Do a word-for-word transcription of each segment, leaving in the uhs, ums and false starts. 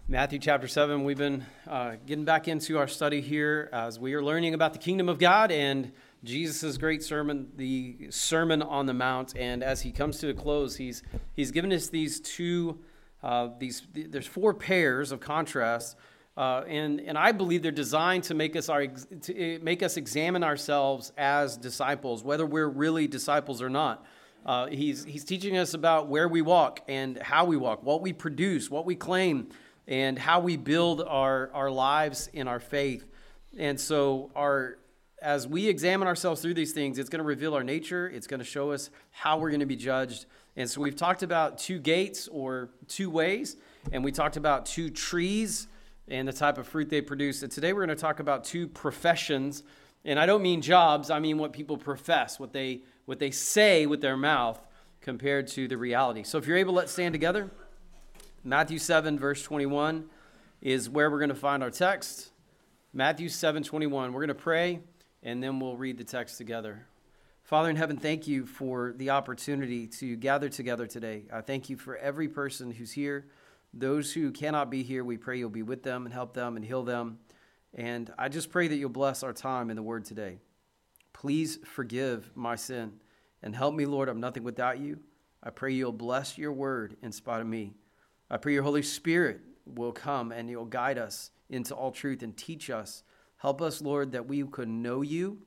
Matthew chapter seven, we've been uh, getting back into our study here as we are learning about the kingdom of God and Jesus' great sermon, the Sermon on the Mount. And as he comes to a close, he's he's given us these two, uh, these there's four pairs of contrasts, uh, and and I believe they're designed to make us our to make us examine ourselves as disciples, whether we're really disciples or not. Uh, he's he's teaching us about where we walk and how we walk, what we produce, what we claim, and how we build our, our lives in our faith. And so our as we examine ourselves through these things, it's going to reveal our nature. It's going to show us how we're going to be judged. And so we've talked about two gates or two ways, and we talked about two trees and the type of fruit they produce. And today we're going to talk about two professions. And I don't mean jobs. I mean what people profess, what they what they say with their mouth compared to the reality. So if you're able, let's stand together. Matthew seven, verse twenty-one is where we're going to find our text. Matthew seven, twenty-one. We're going to pray, and then we'll read the text together. Father in heaven, thank you for the opportunity to gather together today. I thank you for every person who's here. Those who cannot be here, we pray you'll be with them and help them and heal them. And I just pray that you'll bless our time in the Word today. Please forgive my sin and help me, Lord. I'm nothing without you. I pray you'll bless your Word in spite of me. I pray your Holy Spirit will come and you'll guide us into all truth and teach us. Help us, Lord, that we could know you,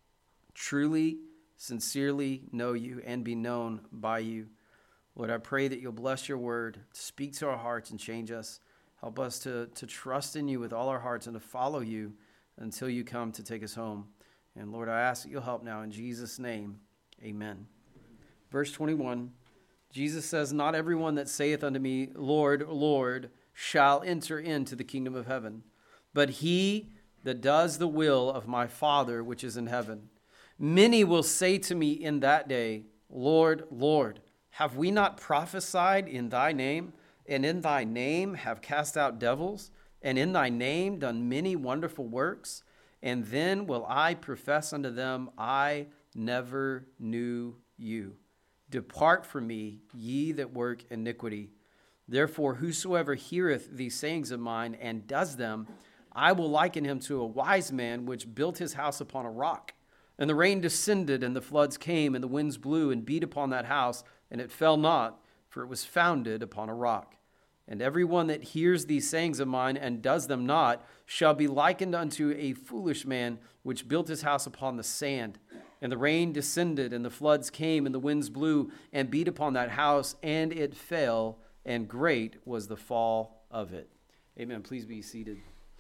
truly, sincerely know you, and be known by you. Lord, I pray that you'll bless your word, speak to our hearts and change us. Help us to, to trust in you with all our hearts and to follow you until you come to take us home. And Lord, I ask that you'll help now in Jesus' name. Amen. Verse twenty-one. Jesus says, "Not everyone that saith unto me, Lord, Lord, shall enter into the kingdom of heaven, but he that does the will of my Father which is in heaven. Many will say to me in that day, Lord, Lord, have we not prophesied in thy name, and in thy name have cast out devils, and in thy name done many wonderful works? And then will I profess unto them, I never knew you. Depart from me, ye that work iniquity. Therefore, whosoever heareth these sayings of mine and does them, I will liken him to a wise man which built his house upon a rock. And the rain descended, and the floods came, and the winds blew and beat upon that house, and it fell not, for it was founded upon a rock. And every one that hears these sayings of mine and does them not shall be likened unto a foolish man which built his house upon the sand. And the rain descended, and the floods came, and the winds blew and beat upon that house, and it fell, and great was the fall of it." Amen. Please be seated.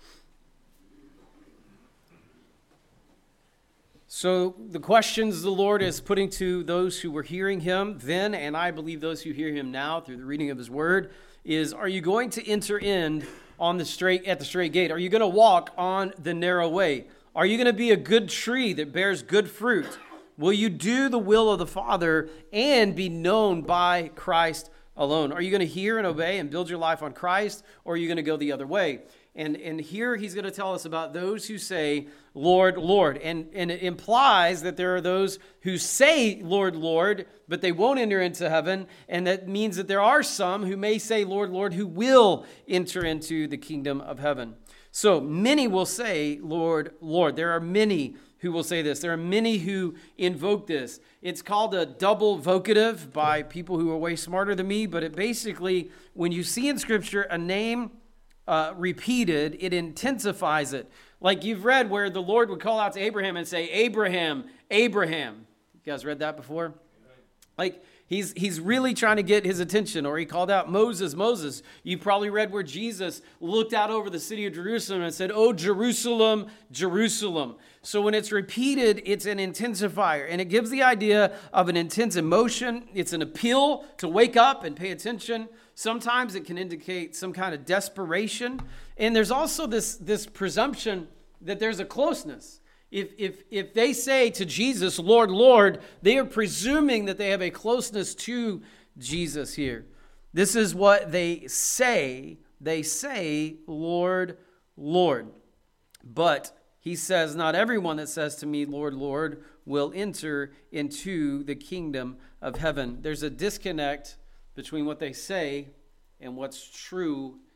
So the questions the Lord is putting to those who were hearing him then, and I believe those who hear him now through the reading of his word, is, are you going to enter in on the straight at the straight gate? Are you going to walk on the narrow way? Are you going to be a good tree that bears good fruit? Will you do the will of the Father and be known by Christ alone? Are you going to hear and obey and build your life on Christ, or are you going to go the other way? And, and here he's going to tell us about those who say, Lord, Lord. And, and it implies that there are those who say, Lord, Lord, but they won't enter into heaven. And that means that there are some who may say, Lord, Lord, who will enter into the kingdom of heaven. So many will say, Lord, Lord. There are many who will say this. There are many who invoke this. It's called a double vocative by people who are way smarter than me, but it basically, when you see in Scripture a name uh, repeated, it intensifies it. Like you've read where the Lord would call out to Abraham and say, Abraham, Abraham. You guys read that before? Like, He's he's really trying to get his attention. Or he called out Moses, Moses. You probably read where Jesus looked out over the city of Jerusalem and said, "Oh, Jerusalem, Jerusalem." So when it's repeated, it's an intensifier. And it gives the idea of an intense emotion. It's an appeal to wake up and pay attention. Sometimes it can indicate some kind of desperation. And there's also this, this presumption that there's a closeness. If, if, if they say to Jesus, Lord, Lord, they are presuming that they have a closeness to Jesus here. This is what they say. They say, Lord, Lord. But he says, not everyone that says to me, Lord, Lord, will enter into the kingdom of heaven. There's a disconnect between what they say and what's true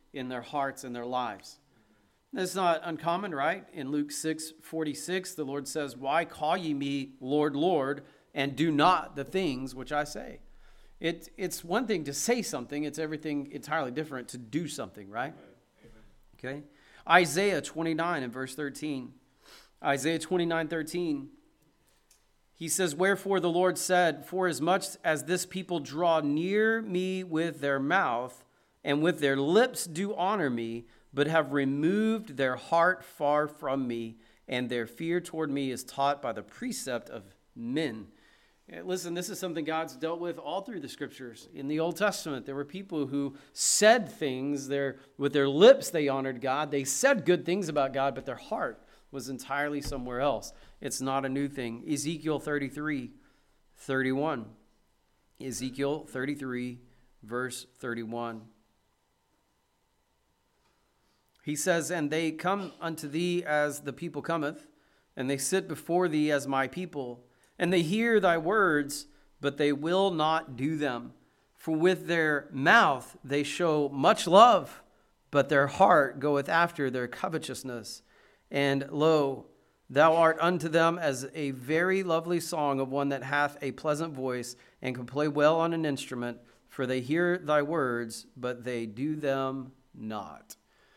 in their hearts and their lives. That's not uncommon, right? In Luke six forty-six, the Lord says, "Why call ye me Lord, Lord, and do not the things which I say?" It, it's one thing to say something. It's everything entirely different to do something, right? Amen. Okay. Isaiah twenty-nine and verse thirteen. Isaiah twenty-nine thirteen. He says, "Wherefore the Lord said, for as much as this people draw near me with their mouth, and with their lips do honor me, but have removed their heart far from me, and their fear toward me is taught by the precept of men." Listen, this is something God's dealt with all through the scriptures. In the Old Testament, there were people who said things, their, with their lips they honored God. They said good things about God, but their heart was entirely somewhere else. It's not a new thing. Ezekiel thirty-three, thirty-one. Ezekiel thirty-three, verse thirty-one. He says, "And they come unto thee as the people cometh, and they sit before thee as my people, and they hear thy words, but they will not do them. For with their mouth they show much love, but their heart goeth after their covetousness. And lo, thou art unto them as a very lovely song of one that hath a pleasant voice, and can play well on an instrument, for they hear thy words, but they do them not."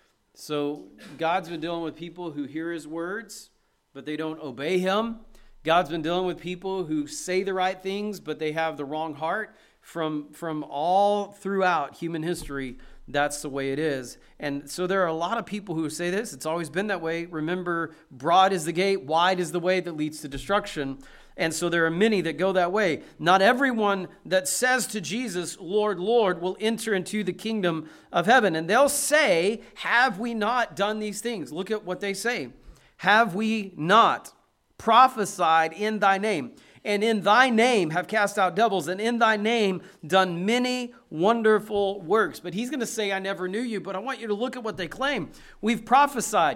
So God's been dealing with people who hear his words, but they don't obey him. God's been dealing with people who say the right things, but they have the wrong heart. From, from all throughout human history, that's the way it is. And so there are a lot of people who say this. It's always been that way. Remember, broad is the gate, wide is the way that leads to destruction. And so there are many that go that way. Not everyone that says to Jesus, "Lord, Lord," will enter into the kingdom of heaven. And they'll say, "Have we not done these things?" Look at what they say. "Have we not prophesied in thy name? And in thy name have cast out devils, and in thy name done many wonderful works." But he's going to say, "I never knew you." But I want you to look at what they claim. We've prophesied.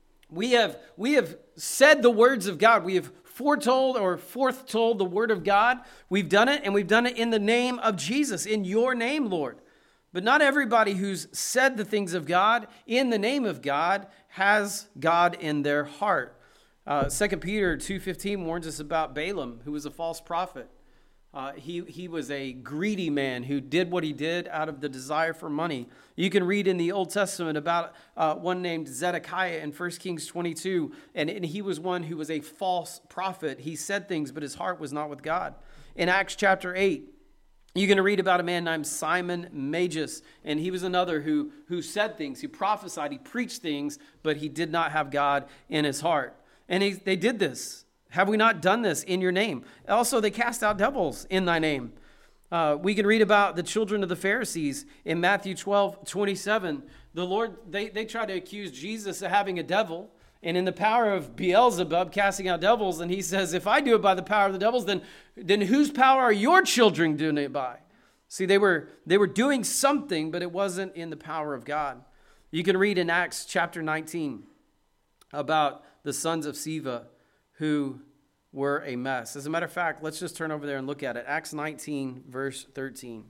We have, we have said the words of God. We have foretold or foretold the word of God. We've done it, and we've done it in the name of Jesus, in your name, Lord. But not everybody who's said the things of God in the name of God has God in their heart. Uh, Second Peter two fifteen warns us about Balaam, who was a false prophet. Uh, he, he was a greedy man who did what he did out of the desire for money. You can read in the Old Testament about uh, one named Zedekiah in First Kings twenty-two, and, and he was one who was a false prophet. He said things, but his heart was not with God. In Acts chapter eight, you're going to read about a man named Simon Magus, and he was another who, who said things, he prophesied, he preached things, but he did not have God in his heart. And he, they did this. "Have we not done this in your name?" Also, they cast out devils in thy name. Uh, we can read about the children of the Pharisees in Matthew twelve twenty-seven. The Lord, they, they try to accuse Jesus of having a devil, and in the power of Beelzebub casting out devils. And he says, "If I do it by the power of the devils, then, then whose power are your children doing it by?" See, they were, they were doing something, but it wasn't in the power of God. You can read in Acts chapter nineteen about the sons of Sceva who were a mess. As a matter of fact, let's just turn over there and look at it. Acts nineteen, verse thirteen.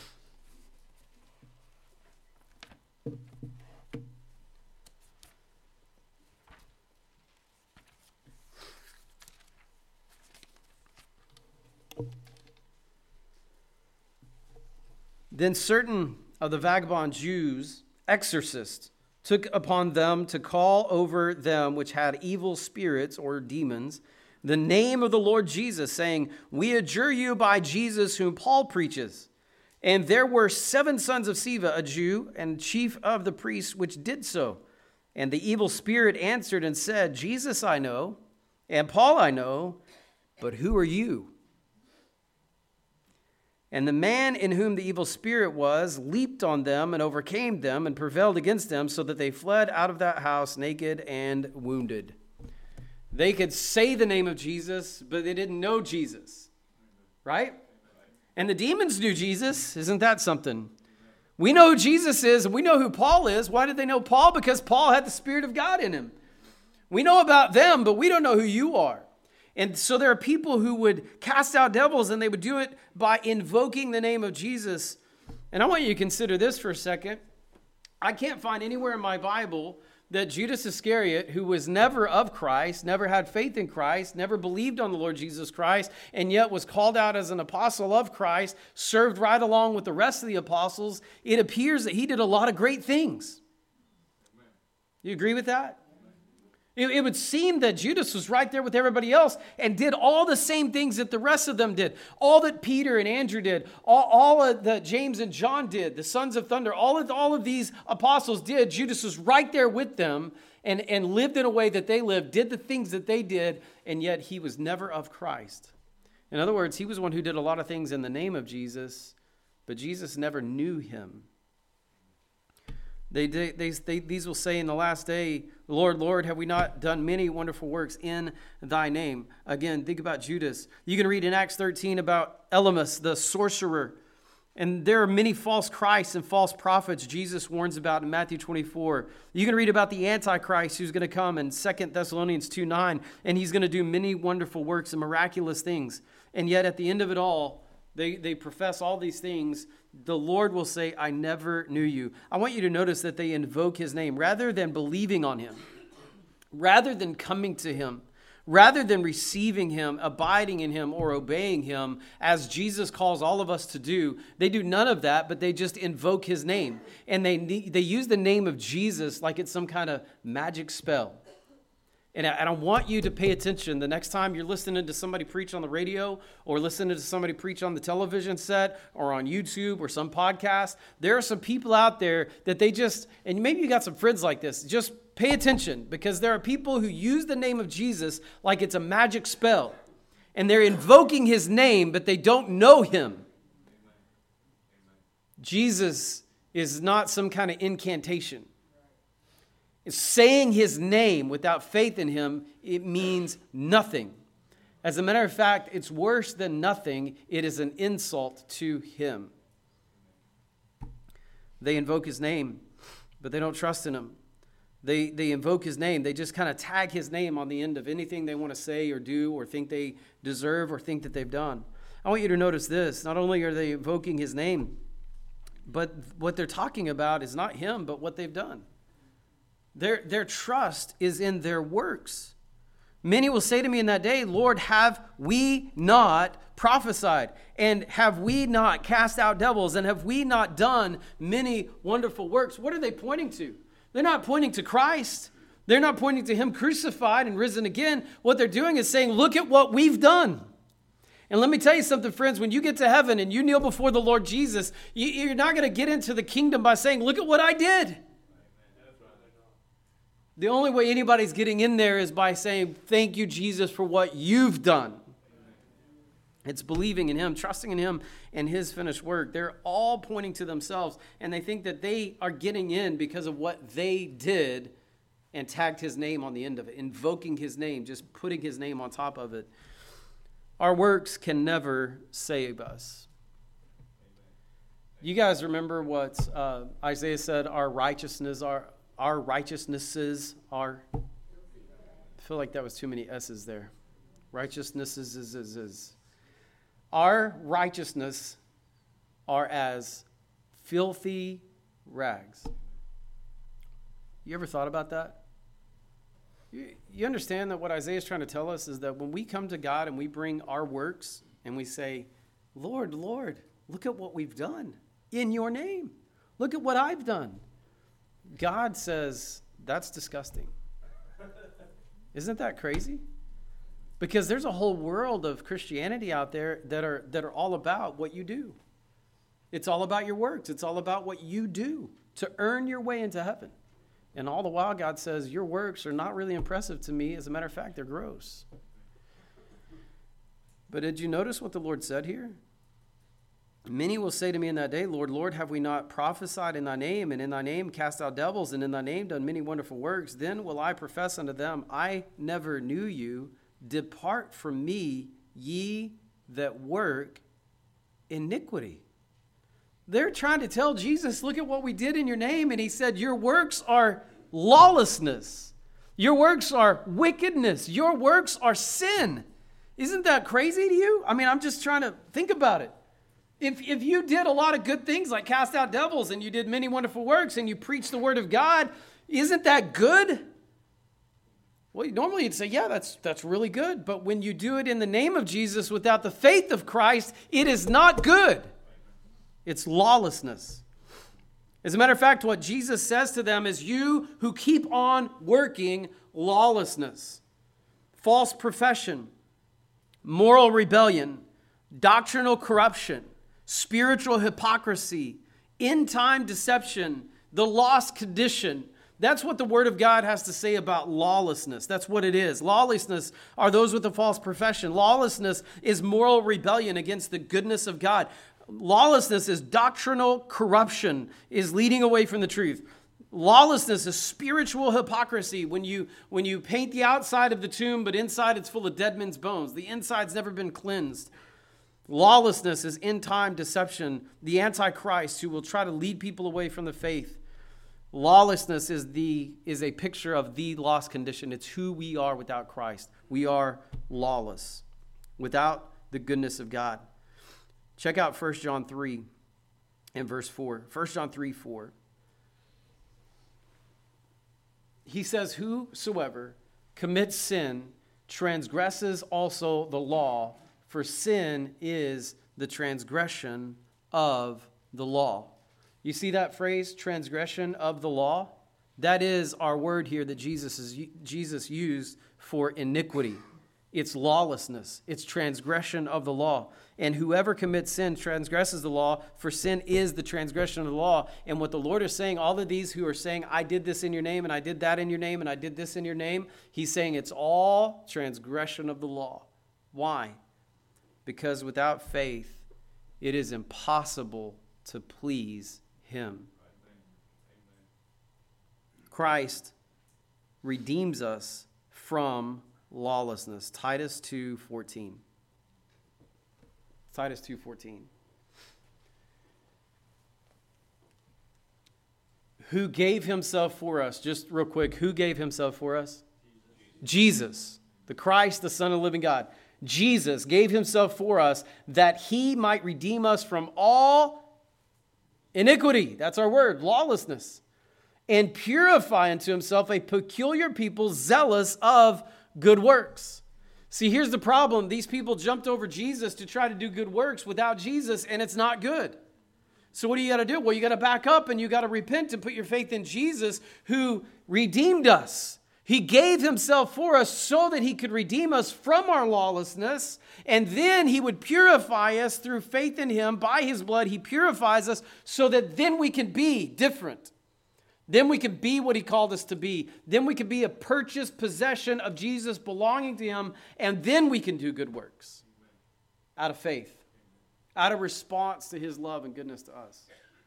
"Then certain of the vagabond Jews, exorcists, took upon them to call over them which had evil spirits," or demons, "the name of the Lord Jesus, saying, We adjure you by Jesus whom Paul preaches. And there were seven sons of Sceva, a Jew, and chief of the priests, which did so. And the evil spirit answered and said, Jesus I know, and Paul I know, but who are you? And the man in whom the evil spirit was leaped on them and overcame them and prevailed against them, so that they fled out of that house naked and wounded." They could say the name of Jesus, but they didn't know Jesus, right? And the demons knew Jesus. Isn't that something? We know who Jesus is, and we know who Paul is. Why did they know Paul? Because Paul had the Spirit of God in him. We know about them, but we don't know who you are. And so there are people who would cast out devils, and they would do it by invoking the name of Jesus. And I want you to consider this for a second. I can't find anywhere in my Bible that Judas Iscariot, who was never of Christ, never had faith in Christ, never believed on the Lord Jesus Christ, and yet was called out as an apostle of Christ, served right along with the rest of the apostles, it appears that he did a lot of great things. You agree with that? It, it would seem that Judas was right there with everybody else and did all the same things that the rest of them did. All that Peter and Andrew did, all, all of that James and John did, the sons of thunder, all of, all of these apostles did. Judas was right there with them and, and lived in a way that they lived, did the things that they did, and yet he was never of Christ. In other words, he was one who did a lot of things in the name of Jesus, but Jesus never knew him. They, they, they, they, these will say in the last day, Lord, Lord, have we not done many wonderful works in thy name? Again, think about Judas. You can read in Acts thirteen about Elymas, the sorcerer. And there are many false Christs and false prophets Jesus warns about in Matthew twenty-four. You can read about the Antichrist who's going to come in Second Thessalonians two nine, and he's going to do many wonderful works and miraculous things. And yet at the end of it all, they, they profess all these things. The Lord will say, I never knew you. I want you to notice that they invoke his name rather than believing on him, rather than coming to him, rather than receiving him, abiding in him, or obeying him, as Jesus calls all of us to do. They do none of that, but they just invoke his name. And they, they use the name of Jesus like it's some kind of magic spell. And I, and I want you to pay attention the next time you're listening to somebody preach on the radio or listening to somebody preach on the television set or on YouTube or some podcast. There are some people out there that they just, and maybe you got some friends like this, just pay attention, because there are people who use the name of Jesus like it's a magic spell. And they're invoking his name, but they don't know him. Jesus is not some kind of incantation. Saying his name without faith in him, it means nothing. As a matter of fact, it's worse than nothing. It is an insult to him. They invoke his name, but they don't trust in him. They, they invoke his name. They just kind of tag his name on the end of anything they want to say or do or think they deserve or think that they've done. I want you to notice this. Not only are they invoking his name, but what they're talking about is not him, but what they've done. Their, their trust is in their works. Many will say to me in that day, Lord, have we not prophesied? And have we not cast out devils? And have we not done many wonderful works? What are they pointing to? They're not pointing to Christ. They're not pointing to him crucified and risen again. What they're doing is saying, look at what we've done. And let me tell you something, friends. When you get to heaven and you kneel before the Lord Jesus, you, you're not going to get into the kingdom by saying, look at what I did. The only way anybody's getting in there is by saying, thank you, Jesus, for what you've done. It's believing in him, trusting in him and his finished work. They're all pointing to themselves, and they think that they are getting in because of what they did and tagged his name on the end of it, invoking his name, just putting his name on top of it. Our works can never save us. You guys remember what uh, Isaiah said, our righteousness are... Our righteousnesses are, I feel like that was too many S's there. Righteousnesses is, is, is. Our righteousness are as filthy rags. You ever thought about that? You, you understand that what Isaiah is trying to tell us is that when we come to God and we bring our works and we say, Lord, Lord, look at what we've done in your name. Look at what I've done. God says, that's disgusting. Isn't that crazy? Because there's a whole world of Christianity out there that are that are all about what you do. It's all about your works. It's all about what you do to earn your way into heaven. And all the while, God says, your works are not really impressive to me. As a matter of fact, they're gross. But did you notice what the Lord said here? Many will say to me in that day, Lord, Lord, have we not prophesied in thy name, and in thy name cast out devils, and in thy name done many wonderful works? Then will I profess unto them, I never knew you. Depart from me, ye that work iniquity. They're trying to tell Jesus, look at what we did in your name. And he said, your works are lawlessness. Your works are wickedness. Your works are sin. Isn't that crazy to you? I mean, I'm just trying to think about it. If, if you did a lot of good things like cast out devils and you did many wonderful works and you preached the word of God, isn't that good? Well, normally you'd say, yeah, that's, that's really good. But when you do it in the name of Jesus without the faith of Christ, it is not good. It's lawlessness. As a matter of fact, what Jesus says to them is, you who keep on working lawlessness, false profession, moral rebellion, doctrinal corruption, spiritual hypocrisy, end-time deception, the lost condition. That's what the Word of God has to say about lawlessness. That's what it is. Lawlessness are those with a false profession. Lawlessness is moral rebellion against the goodness of God. Lawlessness is doctrinal corruption, is leading away from the truth. Lawlessness is spiritual hypocrisy, when you when you paint the outside of the tomb, but inside it's full of dead men's bones. The inside's never been cleansed. Lawlessness is end-time deception, the Antichrist who will try to lead people away from the faith. Lawlessness is the is a picture of the lost condition. It's who we are without Christ. We are lawless, without the goodness of God. Check out First John three and verse four. First John three, four. He says, whosoever commits sin transgresses also the law, for sin is the transgression of the law. You see that phrase, transgression of the law? That is our word here that Jesus is Jesus used for iniquity. It's lawlessness. It's transgression of the law. And whoever commits sin transgresses the law, for sin is the transgression of the law. And what the Lord is saying, all of these who are saying, I did this in your name, and I did that in your name, and I did this in your name, he's saying it's all transgression of the law. Why? Because without faith, it is impossible to please him. Christ redeems us from lawlessness. Titus two fourteen. Titus two fourteen. Who gave himself for us? Just real quick, who gave himself for us? Jesus. Jesus, the Christ, the Son of the living God. Jesus gave himself for us that he might redeem us from all iniquity. That's our word, lawlessness. And purify unto himself a peculiar people zealous of good works. See, here's the problem. These people jumped over Jesus to try to do good works without Jesus, and it's not good. So what do you got to do? Well, you got to back up and you got to repent and put your faith in Jesus, who redeemed us. He gave himself for us so that he could redeem us from our lawlessness, and then he would purify us through faith in him. By his blood, he purifies us so that then we can be different. Then we can be what he called us to be. Then we can be a purchased possession of Jesus belonging to him, and then we can do good works out of faith, out of response to his love and goodness to us.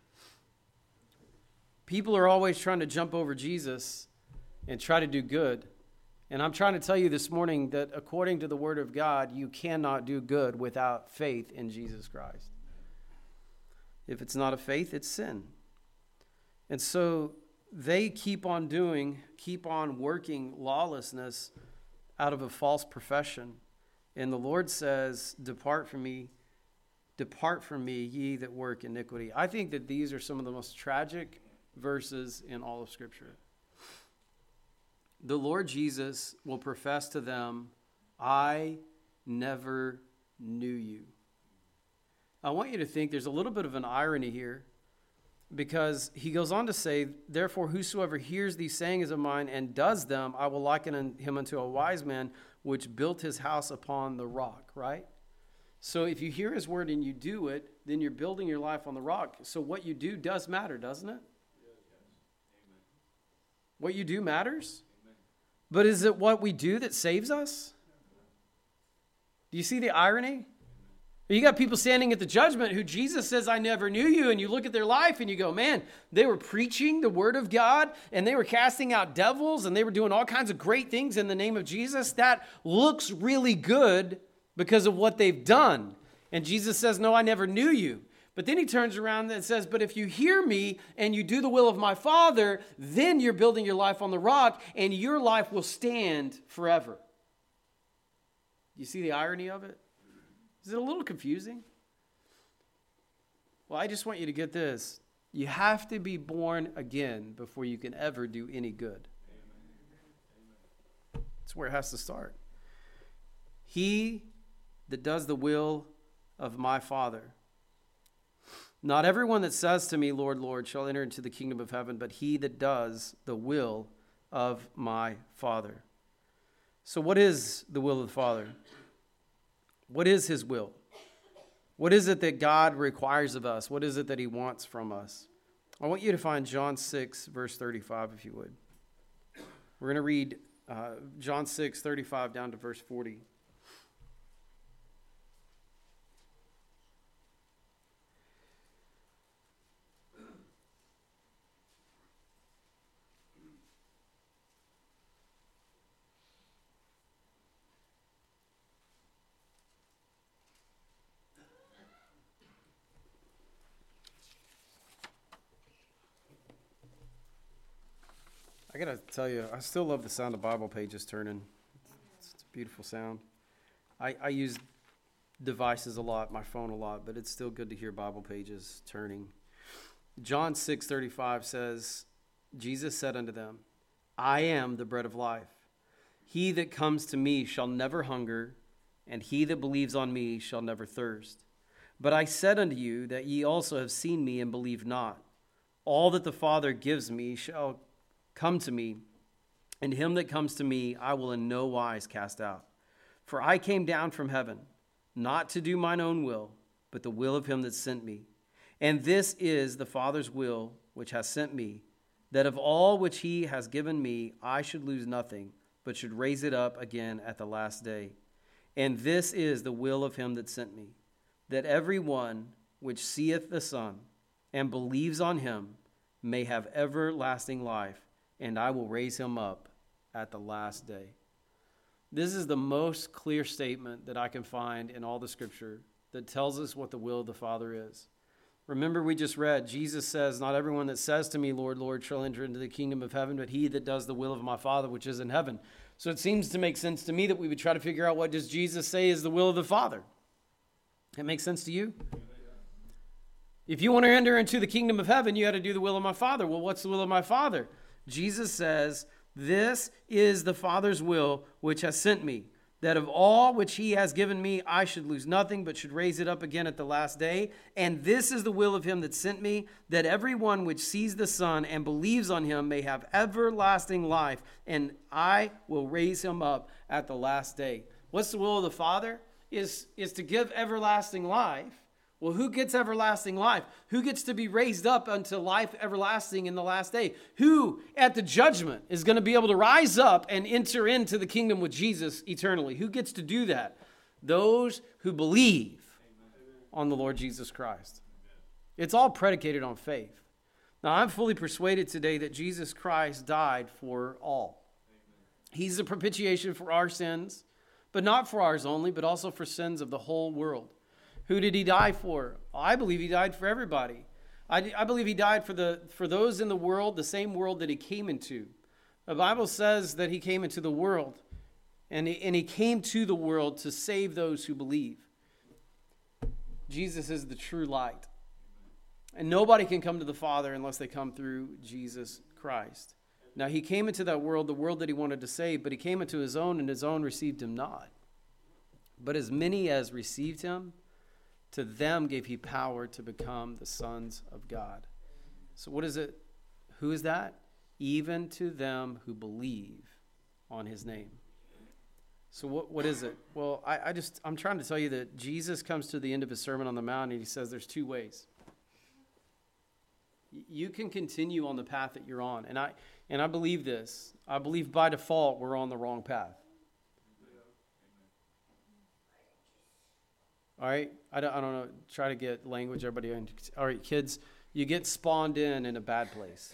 People are always trying to jump over Jesus and try to do good. And I'm trying to tell you this morning that according to the Word of God, you cannot do good without faith in Jesus Christ. If it's not a faith, it's sin. And so they keep on doing, keep on working lawlessness out of a false profession. And the Lord says, depart from me, depart from me, ye that work iniquity. I think that these are some of the most tragic verses in all of Scripture. The Lord Jesus will profess to them, I never knew you. I want you to think there's a little bit of an irony here, because he goes on to say, therefore, whosoever hears these sayings of mine and does them, I will liken him unto a wise man which built his house upon the rock, right? So if you hear his word and you do it, then you're building your life on the rock. So what you do does matter, doesn't it? Yes. Amen. What you do matters? Amen. But is it what we do that saves us? Do you see the irony? You got people standing at the judgment who Jesus says, I never knew you. And you look at their life and you go, man, they were preaching the word of God and they were casting out devils and they were doing all kinds of great things in the name of Jesus. That looks really good because of what they've done. And Jesus says, no, I never knew you. But then he turns around and says, but if you hear me and you do the will of my Father, then you're building your life on the rock and your life will stand forever. You see the irony of it? Is it a little confusing? Well, I just want you to get this. You have to be born again before you can ever do any good. That's where it has to start. He that does the will of my Father. Not everyone that says to me, Lord, Lord, shall enter into the kingdom of heaven, but he that does the will of my Father. So what is the will of the Father? What is his will? What is it that God requires of us? What is it that he wants from us? I want you to find John six, verse thirty-five, if you would. We're going to read uh, John six, thirty-five down to verse forty. I got to tell you, I still love the sound of Bible pages turning. It's, it's a beautiful sound. I, I use devices a lot, my phone a lot, but it's still good to hear Bible pages turning. John six thirty-five says, Jesus said unto them, I am the bread of life. He that comes to me shall never hunger, and he that believes on me shall never thirst. But I said unto you that ye also have seen me and believe not. All that the Father gives me shall come to me, and him that comes to me I will in no wise cast out. For I came down from heaven, not to do mine own will, but the will of him that sent me. And this is the Father's will which has sent me, that of all which he has given me I should lose nothing, but should raise it up again at the last day. And this is the will of him that sent me, that every one which seeth the Son and believes on him may have everlasting life, and I will raise him up at the last day. This is the most clear statement that I can find in all the Scripture that tells us what the will of the Father is. Remember, we just read, Jesus says, not everyone that says to me, Lord, Lord, shall enter into the kingdom of heaven, but he that does the will of my Father which is in heaven. So it seems to make sense to me that we would try to figure out, what does Jesus say is the will of the Father? That makes sense to you? If you want to enter into the kingdom of heaven, you got to do the will of my Father. Well, what's the will of my Father? Jesus says, this is the Father's will which has sent me, that of all which he has given me, I should lose nothing, but should raise it up again at the last day. And this is the will of him that sent me, that everyone which sees the Son and believes on him may have everlasting life, and I will raise him up at the last day. What's the will of the Father? Is, is to give everlasting life. Well, who gets everlasting life? Who gets to be raised up unto life everlasting in the last day? Who at the judgment is going to be able to rise up and enter into the kingdom with Jesus eternally? Who gets to do that? Those who believe on the Lord Jesus Christ. It's all predicated on faith. Now, I'm fully persuaded today that Jesus Christ died for all. He's the propitiation for our sins, but not for ours only, but also for sins of the whole world. Who did he die for? I believe he died for everybody. I, I believe he died for the for those in the world, the same world that he came into. The Bible says that he came into the world, and he, and he came to the world to save those who believe. Jesus is the true light. And nobody can come to the Father unless they come through Jesus Christ. Now, he came into that world, the world that he wanted to save, but he came into his own, and his own received him not. But as many as received him, to them gave he power to become the sons of God. So what is it? Who is that? Even to them who believe on his name. So what what is it? Well, I, I just, I'm trying to tell you that Jesus comes to the end of his Sermon on the Mount, and he says there's two ways. You can continue on the path that you're on. And I and I believe this. I believe by default we're on the wrong path. All right, I don't, I don't know, try to get language, everybody. All right, kids, you get spawned in in a bad place.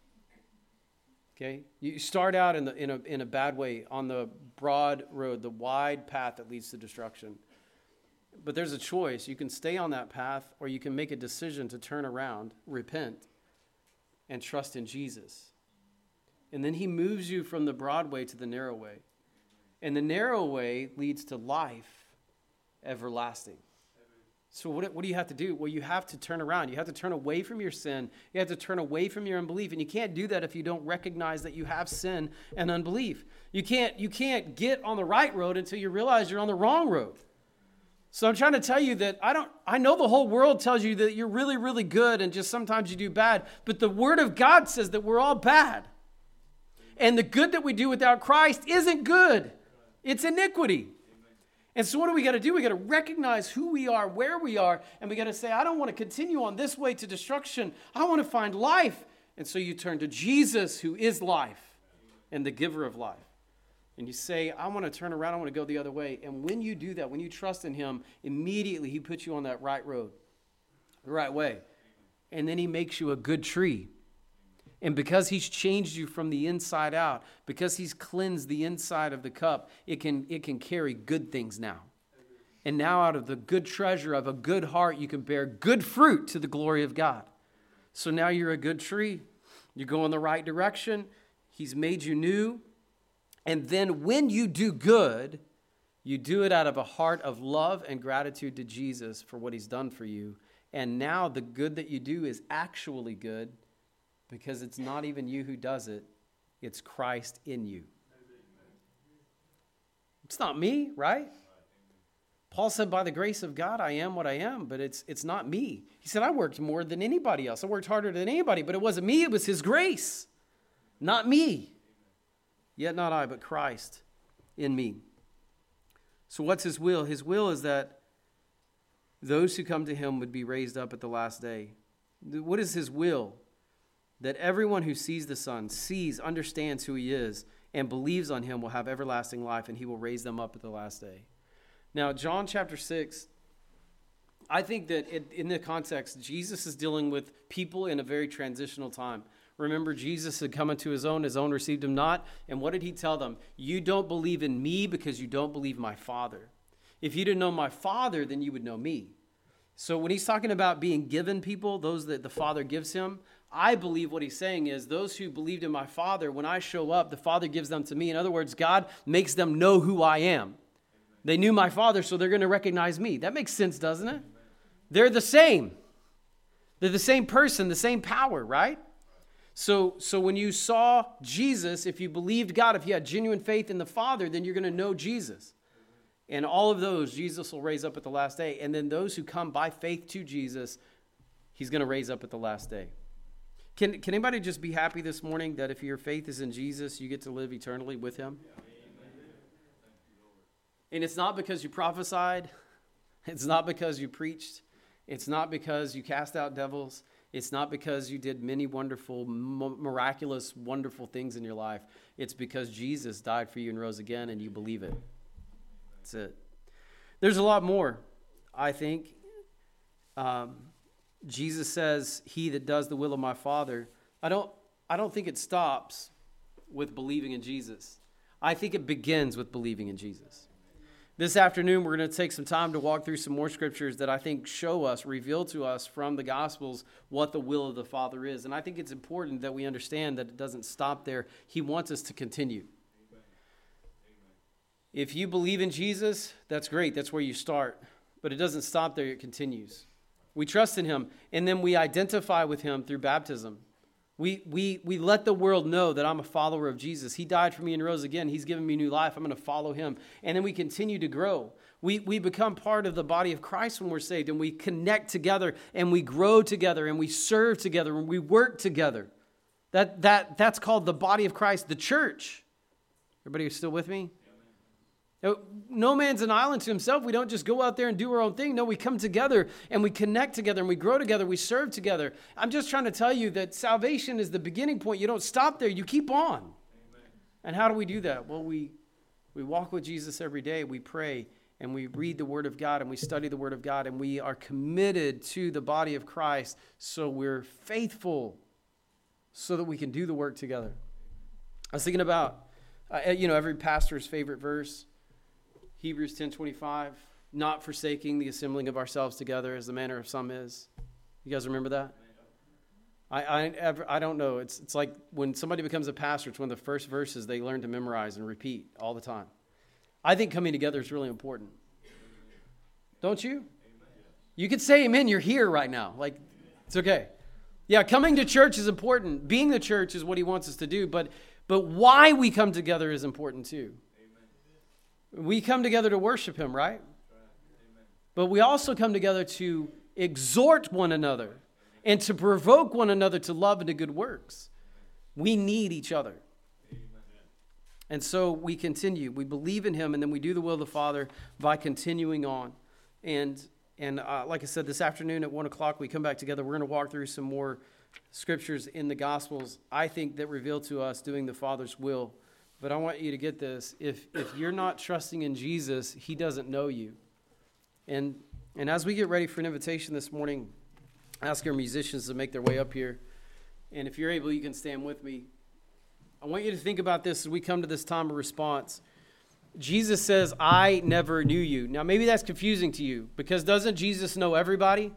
Okay? You start out in, the, in, a, in a bad way on the broad road, the wide path that leads to destruction. But there's a choice. You can stay on that path, or you can make a decision to turn around, repent, and trust in Jesus. And then he moves you from the broad way to the narrow way. And the narrow way leads to life everlasting. So what, what do you have to do? Well, you have to turn around. You have to turn away from your sin. You have to turn away from your unbelief. And you can't do that if you don't recognize that you have sin and unbelief. You can't, you can't get on the right road until you realize you're on the wrong road. So I'm trying to tell you that I don't, I know the whole world tells you that you're really, really good and just sometimes you do bad. But the Word of God says that we're all bad. And the good that we do without Christ isn't good. It's iniquity. And so what do we got to do? We got to recognize who we are, where we are, and we got to say, I don't want to continue on this way to destruction. I want to find life. And so you turn to Jesus, who is life and the giver of life. And you say, I want to turn around, I want to go the other way. And when you do that, when you trust in him, immediately he puts you on that right road, the right way. And then he makes you a good tree. And because he's changed you from the inside out, because he's cleansed the inside of the cup, it can, it can carry good things now. And now out of the good treasure of a good heart, you can bear good fruit to the glory of God. So now you're a good tree. You go in the right direction. He's made you new. And then when you do good, you do it out of a heart of love and gratitude to Jesus for what he's done for you. And now the good that you do is actually good, because it's not even you who does it. It's Christ in you. It's not me, right? Paul said, by the grace of God, I am what I am, but it's it's not me. He said, I worked more than anybody else. I worked harder than anybody, but it wasn't me. It was his grace, not me. Yet not I, but Christ in me. So what's his will? His will is that those who come to him would be raised up at the last day. What is his will? That everyone who sees the Son, sees, understands who he is, and believes on him will have everlasting life, and he will raise them up at the last day. Now, John chapter six, I think that it, in the context, Jesus is dealing with people in a very transitional time. Remember, Jesus had come into his own, his own received him not. And what did he tell them? You don't believe in me because you don't believe my Father. If you didn't know my Father, then you would know me. So when he's talking about being given people, those that the Father gives him, I believe what he's saying is those who believed in my Father, when I show up, the Father gives them to me. In other words, God makes them know who I am. They knew my Father, so they're going to recognize me. That makes sense, doesn't it? They're the same. They're the same person, the same power, right? So, so when you saw Jesus, if you believed God, if you had genuine faith in the Father, then you're going to know Jesus. And all of those, Jesus will raise up at the last day. And then those who come by faith to Jesus, he's going to raise up at the last day. Can, can anybody just be happy this morning that if your faith is in Jesus, you get to live eternally with him? And it's not because you prophesied. It's not because you preached. It's not because you cast out devils. It's not because you did many wonderful, miraculous, wonderful things in your life. It's because Jesus died for you and rose again, and you believe it. That's it. There's a lot more, I think. Um, Jesus says, he that does the will of my Father. I don't, I don't think it stops with believing in Jesus. I think it begins with believing in Jesus. This afternoon, we're going to take some time to walk through some more scriptures that I think show us, reveal to us from the Gospels what the will of the Father is. And I think it's important that we understand that it doesn't stop there. He wants us to continue. Amen. If you believe in Jesus, that's great. That's where you start. But it doesn't stop there. It continues. We trust in him, and then we identify with him through baptism. We, we, we let the world know that I'm a follower of Jesus. He died for me and rose again. He's given me new life. I'm going to follow him. And then we continue to grow. We, we become part of the body of Christ when we're saved, and we connect together, and we grow together, and we serve together, and we work together. That, that, that's called the body of Christ, the church. Everybody still with me? No man's an island to himself. We don't just go out there and do our own thing. No, we come together and we connect together and we grow together. We serve together. I'm just trying to tell you that salvation is the beginning point. You don't stop there. You keep on. Amen. And how do we do that? Well, we, we walk with Jesus every day. We pray and we read the Word of God and we study the Word of God, and we are committed to the body of Christ, so we're faithful so that we can do the work together. I was thinking about, uh, you know, every pastor's favorite verse. Hebrews ten twenty-five, not forsaking the assembling of ourselves together as the manner of some is. You guys remember that? I I, I don't know. It's it's like when somebody becomes a pastor, it's one of the first verses they learn to memorize and repeat all the time. I think coming together is really important. Don't you? You could say amen. You're here right now. Like, it's okay. Yeah, coming to church is important. Being the church is what he wants us to do. But but why we come together is important too. Amen. We come together to worship him, right? Amen. But we also come together to exhort one another and to provoke one another to love and to good works. We need each other. Amen. And so we continue. We believe in him, and then we do the will of the Father by continuing on. And And uh, like I said, this afternoon at one o'clock, we come back together. We're going to walk through some more scriptures in the Gospels, I think, that reveal to us doing the Father's will. But I want you to get this. If if you're not trusting in Jesus, he doesn't know you. And and as we get ready for an invitation this morning, ask our musicians to make their way up here. And if you're able, you can stand with me. I want you to think about this as we come to this time of response. Jesus says, I never knew you. Now, maybe that's confusing to you, because doesn't Jesus know everybody?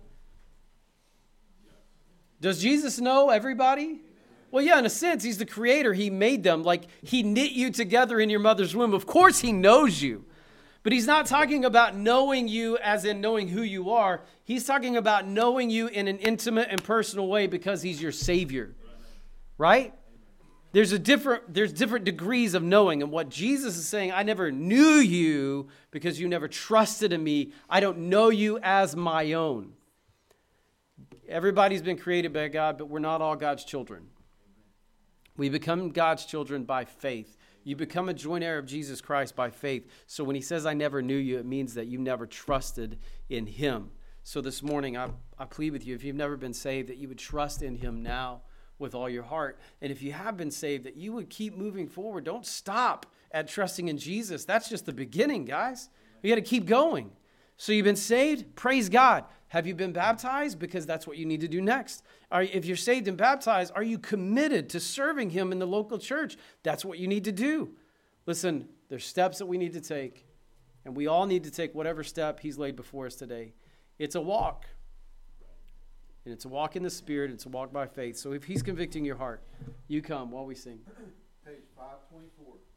Does Jesus know everybody? Well, yeah, in a sense, he's the creator. He made them. Like, he knit you together in your mother's womb. Of course, he knows you. But he's not talking about knowing you as in knowing who you are. He's talking about knowing you in an intimate and personal way because he's your Savior. Right? There's a different, there's different degrees of knowing. And what Jesus is saying, I never knew you because you never trusted in me. I don't know you as my own. Everybody's been created by God, but we're not all God's children. We become God's children by faith. You become a joint heir of Jesus Christ by faith. So when he says, I never knew you, it means that you never trusted in him. So this morning, I, I plead with you, if you've never been saved, that you would trust in him now with all your heart. And if you have been saved, that you would keep moving forward. Don't stop at trusting in Jesus. That's just the beginning, guys. You got to keep going. So you've been saved? Praise God. Have you been baptized? Because that's what you need to do next. Are, if you're saved and baptized, are you committed to serving him in the local church? That's what you need to do. Listen, there's steps that we need to take, and we all need to take whatever step he's laid before us today. It's a walk. And it's a walk in the Spirit. It's a walk by faith. So if he's convicting your heart, you come while we sing. Page five twenty-four.